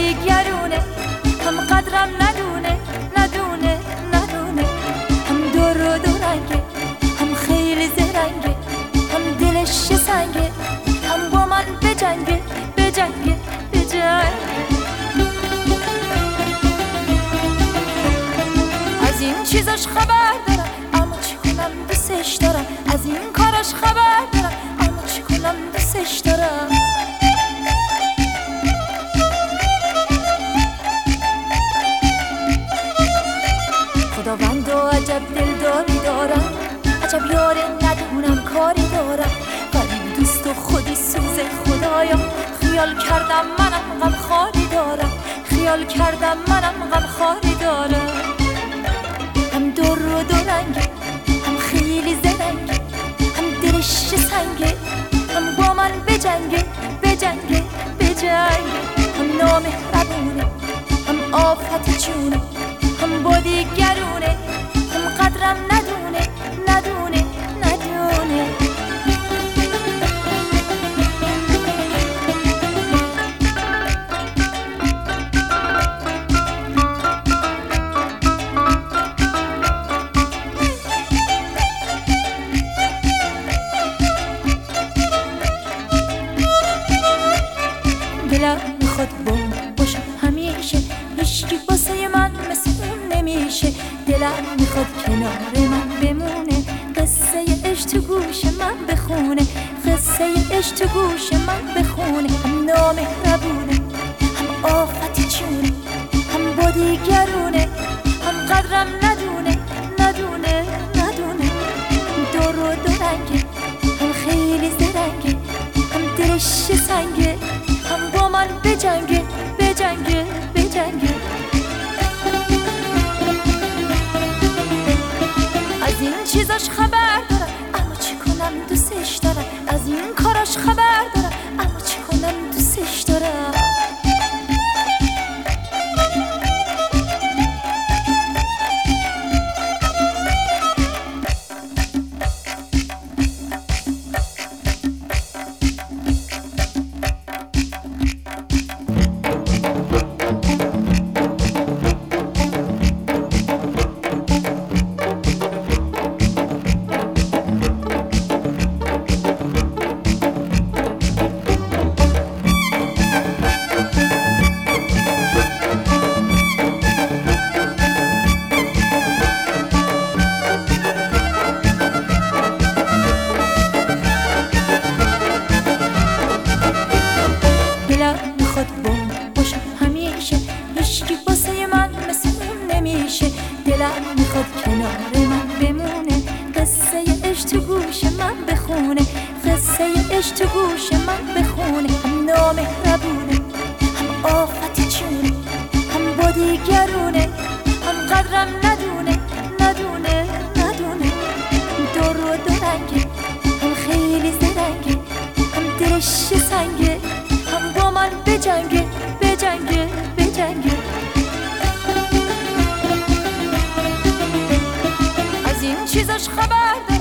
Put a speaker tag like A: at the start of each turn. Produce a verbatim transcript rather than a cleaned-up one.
A: دیگرونه، هم قدرم ندونه ندونه ندونه، هم دور و دورنگه، هم خیلی زرنگه، هم دلش سنگه، هم با من بجنگه بجنگه بجنگه. از این چیزاش خبر دارم اما چی کنم دوستش دارم، از این کاراش خبر دارم اما چی کنم دوستش دارم. خداوند و عجب دلداری دارم، عجب یاره ندونم کاری دارم، غریب دوست و خودی سوز خدایا. خیال کردم منم غم خاری دارم، خیال کردم منم غم خاری دارم. هم دور و دورنگه، هم خیلی زرنگه، هم دلش سنگه، هم با من بجنگه بجنگه بجنگه. هم نامهربونه، هم آفت جونه، هم با دیگرونه، هم قدرم ندونه ندونه ندونه. دلم میخواد بوم باشم همیشه، هیچکی واسه من مثل اون نمیشه. دلم میخواد کنار من بمونه، قصه عشق تو گوش من بخونه، قصه عشق تو گوش من بخونه. هم نامهربونه، هم آفت جونه، هم با دیگرونه، هم قدرم ندونه ندونه ندونه. دور و دورنگه، هم خیلی زرنگه، هم دلش سنگه، هم با من بجنگه بجنگه بجنگه. از این چیزاش خبر دارم اما چی کنم دوستش دارم، از این کاراش خبر دارم اما چی کنم دوستش دارم. دلم میخواد بوم باشم همیشه، هیچکی واسه من مثل اون نمیشه. دلم میخواد کنار من بمونه، قصه عشق تو گوش من بخونه، قصه عشق تو گوش من بخونه. هم نامهربونه، هم آفت جونه، هم با دیگرونه، هم قدرم ندونه ندونه ندونه. دور و دورنگه، هم خیلی زرنگه، هم دلش سنگه، هم با من بجنگه بجنگه بجنگه. از این چیزاش خبر دارم